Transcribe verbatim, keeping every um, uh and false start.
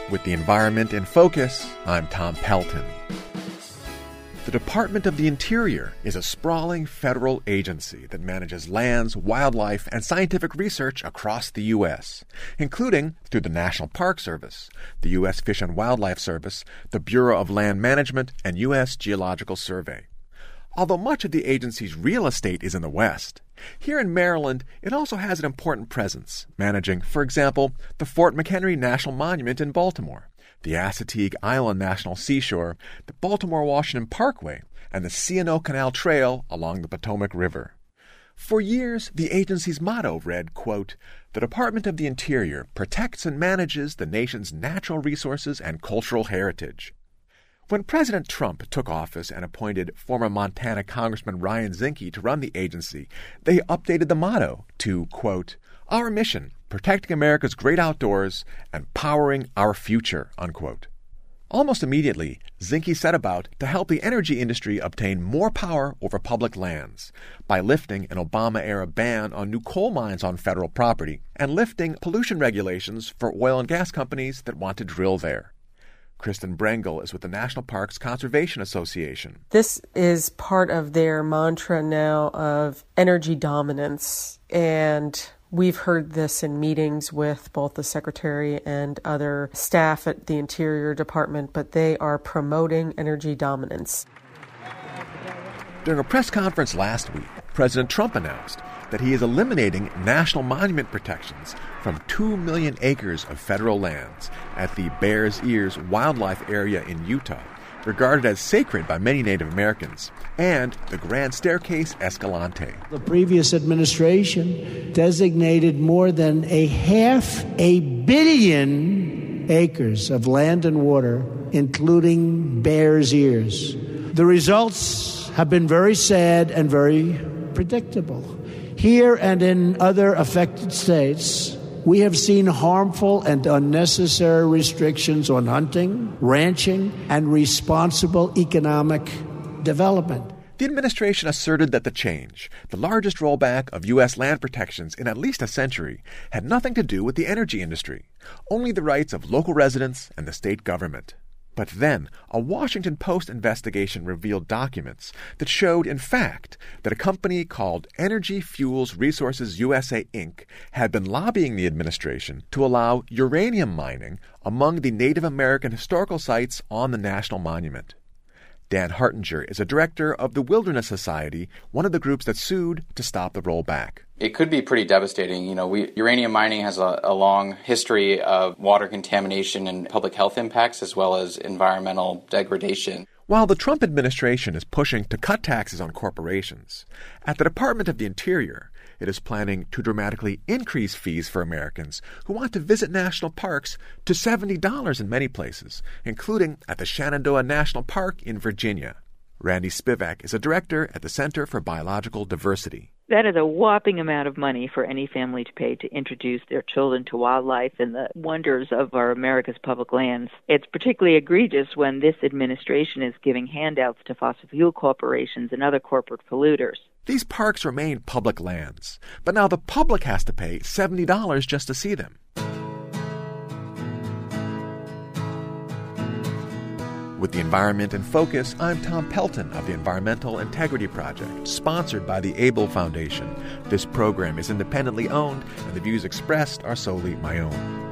With the environment in focus, I'm Tom Pelton. The Department of the Interior is a sprawling federal agency that manages lands, wildlife, and scientific research across the U S, including through the National Park Service, the U S Fish and Wildlife Service, the Bureau of Land Management, and U S Geological Survey. Although much of the agency's real estate is in the West, here in Maryland, it also has an important presence, managing, for example, the Fort McHenry National Monument in Baltimore, the Assateague Island National Seashore, the Baltimore-Washington Parkway, and the C and O Canal Trail along the Potomac River. For years, the agency's motto read, quote, "The Department of the Interior protects and manages the nation's natural resources and cultural heritage." When President Trump took office and appointed former Montana Congressman Ryan Zinke to run the agency, they updated the motto to, quote, "Our mission, protecting America's great outdoors and powering our future," unquote. Almost immediately, Zinke set about to help the energy industry obtain more power over public lands by lifting an Obama-era ban on new coal mines on federal property and lifting pollution regulations for oil and gas companies that want to drill there. Kristen Brengel is with the National Parks Conservation Association. This is part of their mantra now of energy dominance, and we've heard this in meetings with both the Secretary and other staff at the Interior Department, but they are promoting energy dominance. During a press conference last week, President Trump announced that he is eliminating national monument protections from two million acres of federal lands at the Bears Ears Wildlife Area in Utah, regarded as sacred by many Native Americans, and the Grand Staircase Escalante. The previous administration designated more than a half a billion acres of land and water, including Bears Ears. The results have been very sad and very predictable. Here and in other affected states, we have seen harmful and unnecessary restrictions on hunting, ranching, and responsible economic development. The administration asserted that the change, the largest rollback of U S land protections in at least a century, had nothing to do with the energy industry, only the rights of local residents and the state government. But then, a Washington Post investigation revealed documents that showed, in fact, that a company called Energy Fuels Resources U S A, Incorporated had been lobbying the administration to allow uranium mining among the Native American historical sites on the national monument. Dan Hartinger is a director of the Wilderness Society, one of the groups that sued to stop the rollback. It could be pretty devastating. You know, we, uranium mining has a, a long history of water contamination and public health impacts, as well as environmental degradation. While the Trump administration is pushing to cut taxes on corporations, at the Department of the Interior, it is planning to dramatically increase fees for Americans who want to visit national parks to seventy dollars in many places, including at the Shenandoah National Park in Virginia. Randy Spivak is a director at the Center for Biological Diversity. That is a whopping amount of money for any family to pay to introduce their children to wildlife and the wonders of our America's public lands. It's particularly egregious when this administration is giving handouts to fossil fuel corporations and other corporate polluters. These parks remain public lands, but now the public has to pay seventy dollars just to see them. With the environment in focus, I'm Tom Pelton of the Environmental Integrity Project, sponsored by the Abel Foundation. This program is independently owned, and the views expressed are solely my own.